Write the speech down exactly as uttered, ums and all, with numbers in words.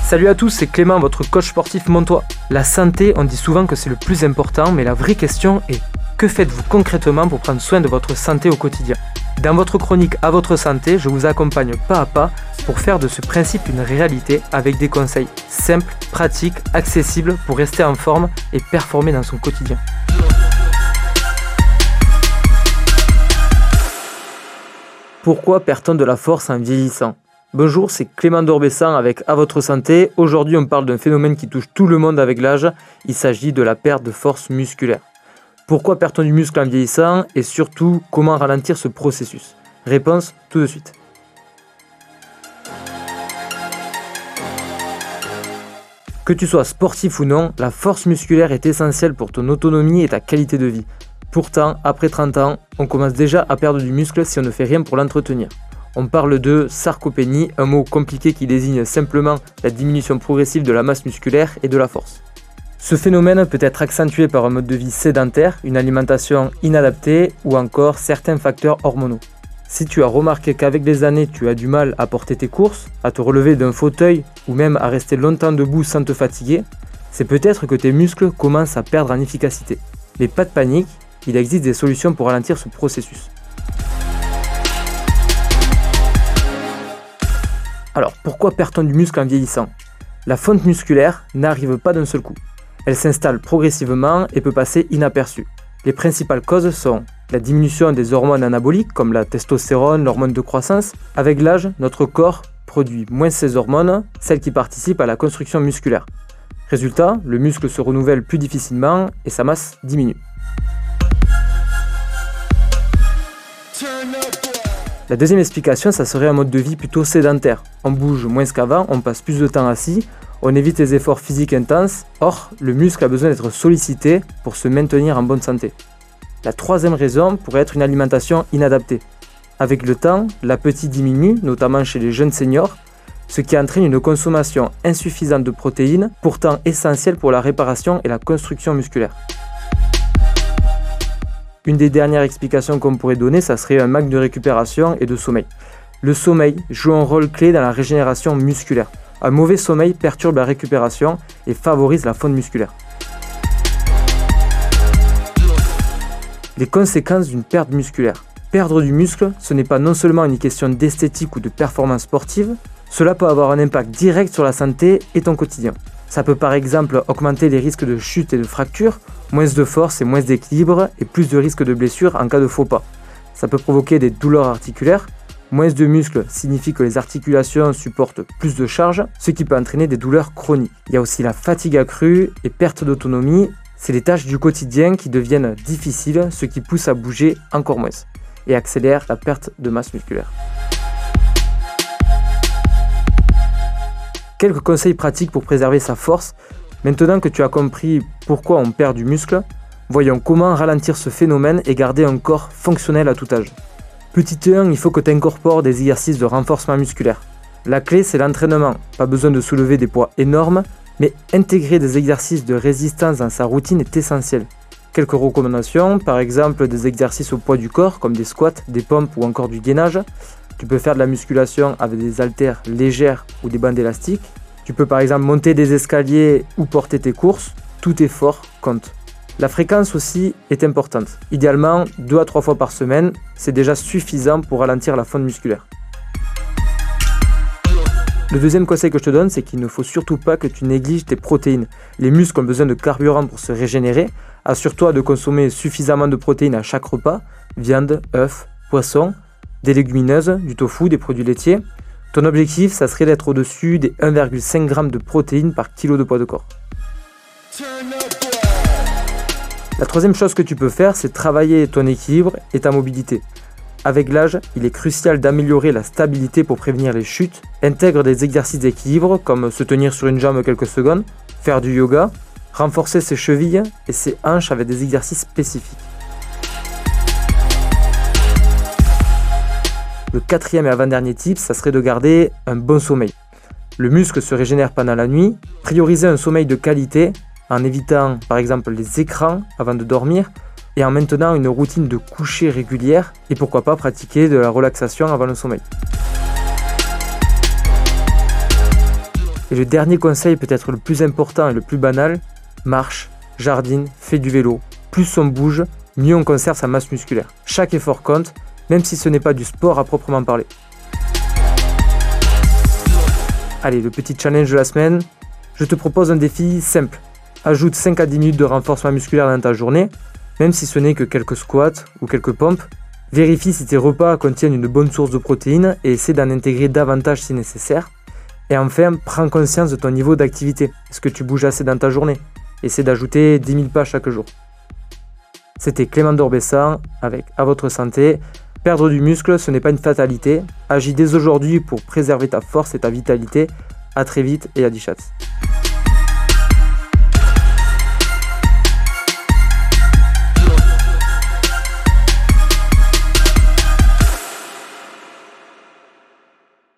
Salut à tous, c'est Clément, votre coach sportif montois. La santé, on dit souvent que c'est le plus important, mais la vraie question est que faites-vous concrètement pour prendre soin de votre santé au quotidien ? Dans votre chronique À votre santé, je vous accompagne pas à pas pour faire de ce principe une réalité avec des conseils simples, pratiques, accessibles pour rester en forme et performer dans son quotidien. Pourquoi perd-on de la force en vieillissant ? Bonjour, c'est Clément d'Orbessan avec À votre santé. Aujourd'hui, on parle d'un phénomène qui touche tout le monde avec l'âge. Il s'agit de la perte de force musculaire. Pourquoi perd-on du muscle en vieillissant et surtout, comment ralentir ce processus ? Réponse tout de suite. Que tu sois sportif ou non, la force musculaire est essentielle pour ton autonomie et ta qualité de vie. Pourtant, après trente ans, on commence déjà à perdre du muscle si on ne fait rien pour l'entretenir. On parle de sarcopénie, un mot compliqué qui désigne simplement la diminution progressive de la masse musculaire et de la force. Ce phénomène peut être accentué par un mode de vie sédentaire, une alimentation inadaptée ou encore certains facteurs hormonaux. Si tu as remarqué qu'avec les années tu as du mal à porter tes courses, à te relever d'un fauteuil ou même à rester longtemps debout sans te fatiguer, c'est peut-être que tes muscles commencent à perdre en efficacité. Mais pas de panique, il existe des solutions pour ralentir ce processus. Alors, pourquoi perd-on du muscle en vieillissant ? La fonte musculaire n'arrive pas d'un seul coup. Elle s'installe progressivement et peut passer inaperçue. Les principales causes sont la diminution des hormones anaboliques comme la testostérone, l'hormone de croissance. Avec l'âge, notre corps produit moins ces hormones, celles qui participent à la construction musculaire. Résultat, le muscle se renouvelle plus difficilement et sa masse diminue. La deuxième explication, ça serait un mode de vie plutôt sédentaire. On bouge moins qu'avant, on passe plus de temps assis, on évite les efforts physiques intenses. Or, le muscle a besoin d'être sollicité pour se maintenir en bonne santé. La troisième raison pourrait être une alimentation inadaptée. Avec le temps, l'appétit diminue, notamment chez les jeunes seniors, ce qui entraîne une consommation insuffisante de protéines, pourtant essentielles pour la réparation et la construction musculaire. Une des dernières explications qu'on pourrait donner, ça serait un manque de récupération et de sommeil. Le sommeil joue un rôle clé dans la régénération musculaire. Un mauvais sommeil perturbe la récupération et favorise la fonte musculaire. Les conséquences d'une perte musculaire. Perdre du muscle, ce n'est pas non seulement une question d'esthétique ou de performance sportive, cela peut avoir un impact direct sur la santé et ton quotidien. Ça peut par exemple augmenter les risques de chute et de fracture, moins de force et moins d'équilibre et plus de risques de blessure en cas de faux pas. Ça peut provoquer des douleurs articulaires, moins de muscles signifie que les articulations supportent plus de charge, ce qui peut entraîner des douleurs chroniques. Il y a aussi la fatigue accrue et perte d'autonomie, c'est les tâches du quotidien qui deviennent difficiles, ce qui pousse à bouger encore moins et accélère la perte de masse musculaire. Quelques conseils pratiques pour préserver sa force. Maintenant que tu as compris pourquoi on perd du muscle, voyons comment ralentir ce phénomène et garder un corps fonctionnel à tout âge. Petit un, il faut que tu incorpores des exercices de renforcement musculaire. La clé, c'est l'entraînement. Pas besoin de soulever des poids énormes, mais intégrer des exercices de résistance dans sa routine est essentiel. Quelques recommandations, par exemple des exercices au poids du corps, comme des squats, des pompes ou encore du gainage. Tu peux faire de la musculation avec des haltères légères ou des bandes élastiques. Tu peux par exemple monter des escaliers ou porter tes courses. Tout effort compte. La fréquence aussi est importante. Idéalement, deux à trois fois par semaine, c'est déjà suffisant pour ralentir la fonte musculaire. Le deuxième conseil que je te donne, c'est qu'il ne faut surtout pas que tu négliges tes protéines. Les muscles ont besoin de carburant pour se régénérer. Assure-toi de consommer suffisamment de protéines à chaque repas. Viande, œufs, poissons, des légumineuses, du tofu, des produits laitiers. Ton objectif, ça serait d'être au-dessus des un virgule cinq grammes de protéines par kilo de poids de corps. La troisième chose que tu peux faire, c'est travailler ton équilibre et ta mobilité. Avec l'âge, il est crucial d'améliorer la stabilité pour prévenir les chutes. Intègre des exercices d'équilibre comme se tenir sur une jambe quelques secondes, faire du yoga, renforcer ses chevilles et ses hanches avec des exercices spécifiques. Le quatrième et avant-dernier tip, ça serait de garder un bon sommeil. Le muscle se régénère pendant la nuit. Prioriser un sommeil de qualité en évitant par exemple les écrans avant de dormir et en maintenant une routine de coucher régulière et pourquoi pas pratiquer de la relaxation avant le sommeil. Et le dernier conseil, peut-être le plus important et le plus banal, marche, jardine, fais du vélo. Plus on bouge, mieux on conserve sa masse musculaire. Chaque effort compte, même si ce n'est pas du sport à proprement parler. Allez, le petit challenge de la semaine, je te propose un défi simple. Ajoute cinq à dix minutes de renforcement musculaire dans ta journée, même si ce n'est que quelques squats ou quelques pompes. Vérifie si tes repas contiennent une bonne source de protéines et essaie d'en intégrer davantage si nécessaire. Et enfin, prends conscience de ton niveau d'activité. Est-ce que tu bouges assez dans ta journée? Essaie d'ajouter dix mille pas chaque jour. C'était Clément d'Orbessan avec À votre santé. Perdre du muscle, ce n'est pas une fatalité. Agis dès aujourd'hui pour préserver ta force et ta vitalité. À très vite et à Dichatz.